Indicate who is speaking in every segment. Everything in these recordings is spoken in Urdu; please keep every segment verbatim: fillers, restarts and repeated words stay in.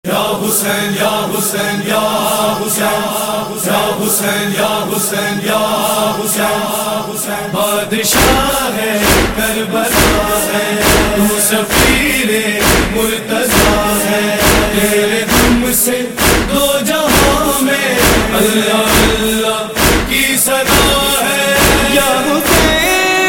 Speaker 1: یا حسین یا حسین یا حسین یا حسین یا حسین یا حسین بادشاہ ہے کربلا ہے تو سفیر مرتضیٰ ہے تیرے دم سے دو جہاں میں اللہ اللہ کی صدا ہے یا حسین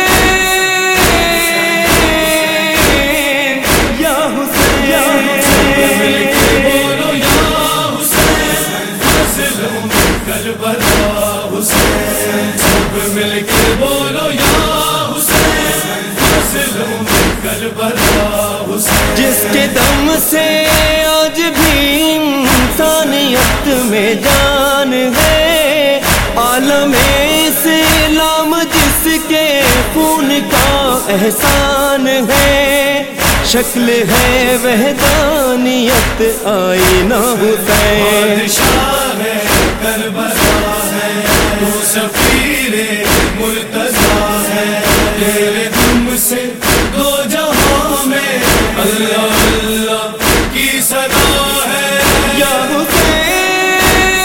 Speaker 1: یا حسین یا حسین بولو یا حسین فضلوں میں کربلا حسین سب مل کے بولو یا حسین فضلوں میں کربلا حسین
Speaker 2: جس کے دم سے آج بھی انسانیت میں جان ہے، عالم اسلام جس کے خون کا احسان ہے، شکل ہے وحدانیت آئینہ حسین
Speaker 1: بادشاہ ہے کربلا ہے تو سفیر مرتضیٰ ہے تیرے دم سے دو جہاں میں اللہ اللہ کی صدا ہے
Speaker 2: یا حسین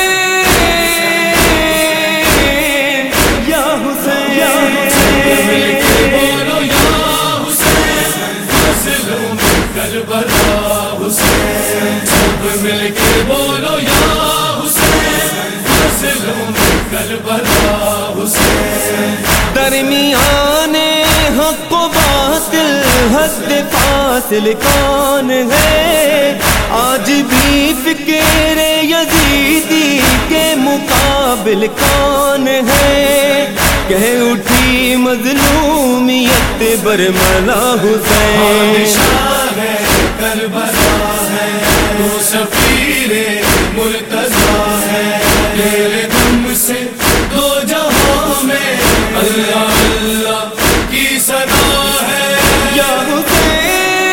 Speaker 2: یا حسین یا
Speaker 1: مل کے بولو یا حسین فضلوں میں کربلا حسین سب مل کے بولو یا حسین فضلوں میں کربلا حسین
Speaker 2: درمیان حق و باطل حد فاصل کون ہے، آج بھی فکر یزیدی کے مقابل کون ہے، کہہ اٹھی مظلومیت برملا حسین
Speaker 1: بادشاہ ہے کربلا ہے تو سفیر مرتضیٰ ہے تیرے دم سے دو جہاں میں اللہ اللہ کی صدا ہے
Speaker 2: یا حسین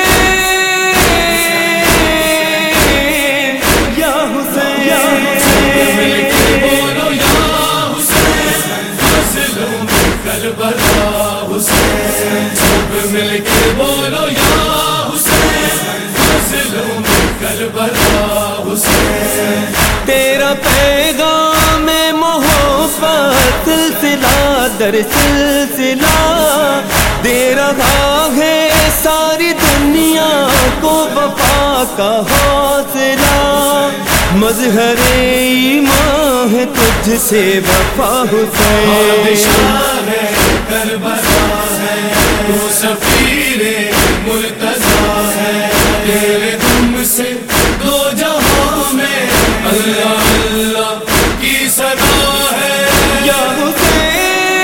Speaker 2: یا حسین یا
Speaker 1: مل کے بولو یا حسین فضلوں میں کربلا حسین سب مل کے بولو یا حسین فضلوں میں کربلا حسین
Speaker 2: تیرا پیغام محبت سلسلہ در سلسلہ دے رہا ہے ساری دنیا کو وفا کا حوصلہ، مظہر ایمان ہے تجھ سے وفا حسین
Speaker 1: بادشاہ ہے کربلا ہے تو سفیر مرتضیٰ ہے تیرے دم سے دو جہاں میں اللہ اللہ کی صدا ہے
Speaker 2: یا حسین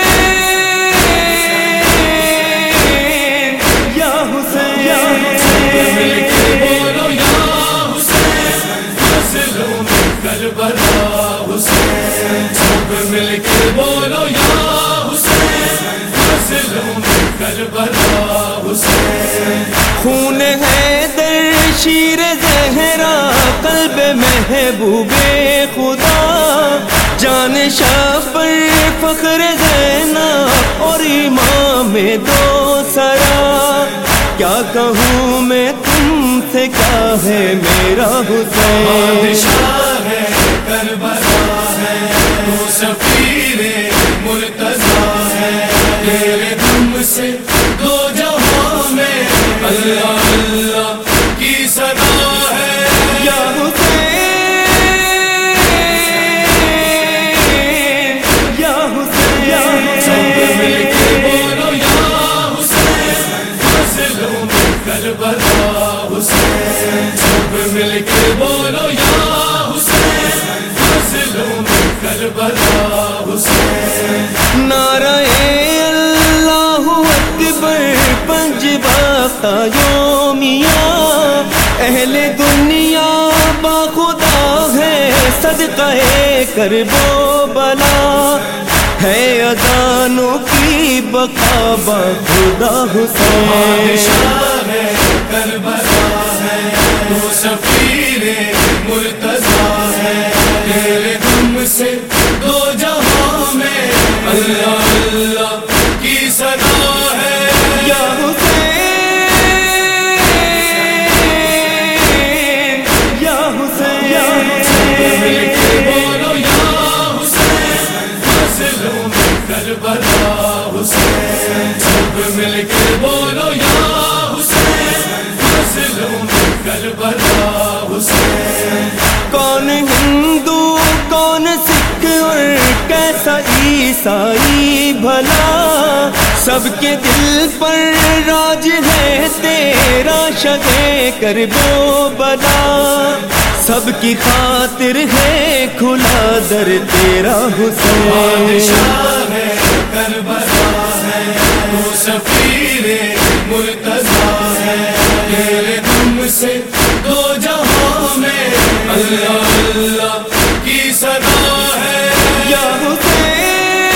Speaker 2: یا حسین یا
Speaker 1: مل کے بولو یا حسین فضلوں میں کربلا حسین سب مل کے بولو یا حسین فضلوں میں کربلا حسین
Speaker 2: خون ہے در شیر زہرا قلب محبوب خدا، جان شفر فخر زینب اور امام دو سرا، کیا کہوں میں تم سے کیا ہے میرا حسین
Speaker 1: بادشاہ ہے کربلا ہے تو سفیر مرتضیٰ ہے تیرے دم سے دو جہاں میں اللہ اللہ کی صدا ہے
Speaker 2: یا حسین یا حسین یا
Speaker 1: سب مل کے بولو یا حسین فضلوں میں کربلا حسین سب مل کے بولو یا حسین فضلوں میں کربلا حسین
Speaker 2: نعرہ اللہ اکبر پنج وقت یومیہ، اہل دنیا با خدا ہے صدقہ کرب و بلا، ہے اذانوں کی بقا با خدا حسین
Speaker 1: بادشاہ ہے کربلا ہے تو سفیر مرتضیٰ ہے تیرے دم سے دو جہاں میں اللہ اللہ کی صدا ہے
Speaker 2: یا حسین یا حسین
Speaker 1: کربلا حسین.
Speaker 2: کون ہندو کون سکھ اور کیسا عیسائی بھلا، سب کے دل پر راج ہے تیرا شگے کرب و بلا. سب کی خاطر ہے کھلا در تیرا حسین.
Speaker 1: بادشاہ ہے کربلا ہے تو سفیر مرتضیٰ ہے، تیرے دم سے دو جہاں میں اللہ اللہ کی صدا ہے.
Speaker 2: یا حسین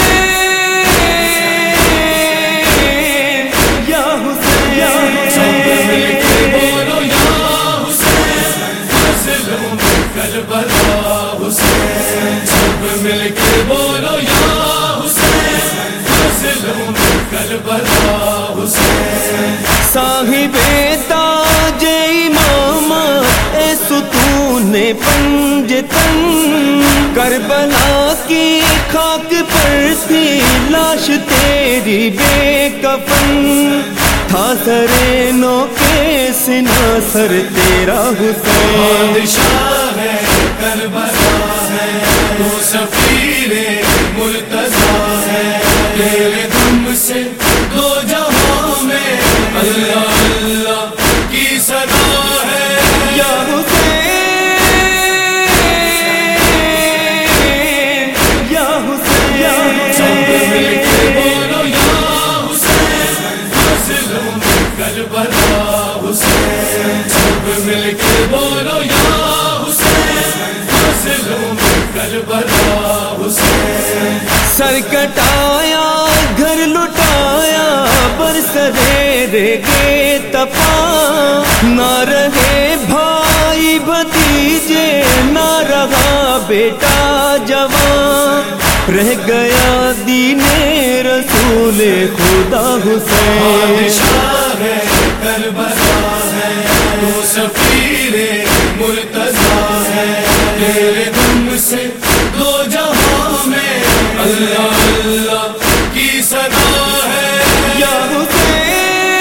Speaker 2: یا حسین یا
Speaker 1: سب مل کے بولو یا حسین، مظلوم کربلا حسین. سب مل کے بولو یا حسین، مظلوم کربلا حسین.
Speaker 2: صاحب تاج امامت اے ستون پنجتن، کربلا کی خاک پر تھی لاش تیری بے کفن. تھا سر نو کے سنا سر تیرا حسین.
Speaker 1: بادشاہ ہے کربلا ہے تو سفیر مرتضیٰ ہے، تیرے دم سے دو جہاں میں اللہ اللہ کی صدا ہے.
Speaker 2: یا حسین یا حسین یا
Speaker 1: سب مل
Speaker 2: حسین
Speaker 1: کے بولو یا حسین، مظلوم کربلا حسین. سب مل کے بولو یا حسین، مظلوم کربلا حسین.
Speaker 2: سر کٹایا گھر لٹایا برسرے رے تپا، نہ رہے بھائی بھتیجے نہ رہا بیٹا جوان، رہ گیا دین رسول خدا حسین.
Speaker 1: بادشاہ ہے کربلا ہے تو سفیر مرتضیٰ ہے، تیرے دم سے دو جہاں میں اللہ اللہ کی صدا ہے.
Speaker 2: یا حسین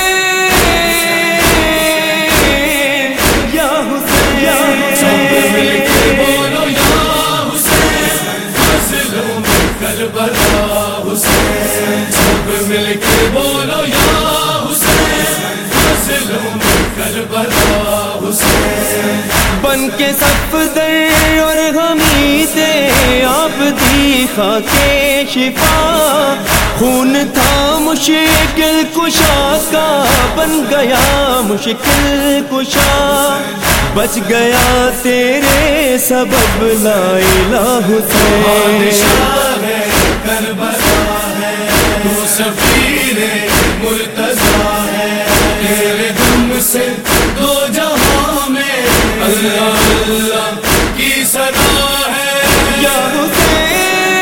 Speaker 2: یا حسین یا
Speaker 1: سب مل
Speaker 2: حسین
Speaker 1: کے بولو یا حسین، مظلوم کربلا حسین. سب مل کے بولو یا حسین، مظلوم کربلا حسین.
Speaker 2: بن کے صفدر اور حمید آپ دی خاکے شفا، خون تھا مشکل کشا کا بن گیا مشکل کشا، بچ گیا تیرے سبب لا الہ حسین.
Speaker 1: بادشاہ ہے کربلا ہے تو سفیر مرتضیٰ ہے، تیرے دم سے دو جہاں میں اللہ اللہ کی صدا ہے.
Speaker 2: یا حسین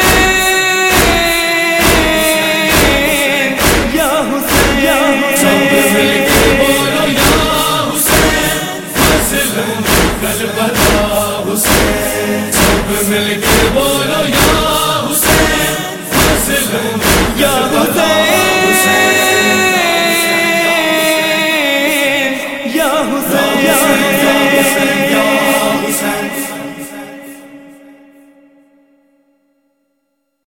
Speaker 2: یا حسین یا
Speaker 1: سب مل
Speaker 2: حسین
Speaker 1: کے بولو یا حسین، مظلوم کربلا حسین. سب مل کے بولو یا حسین، مظلوم
Speaker 2: یا حسین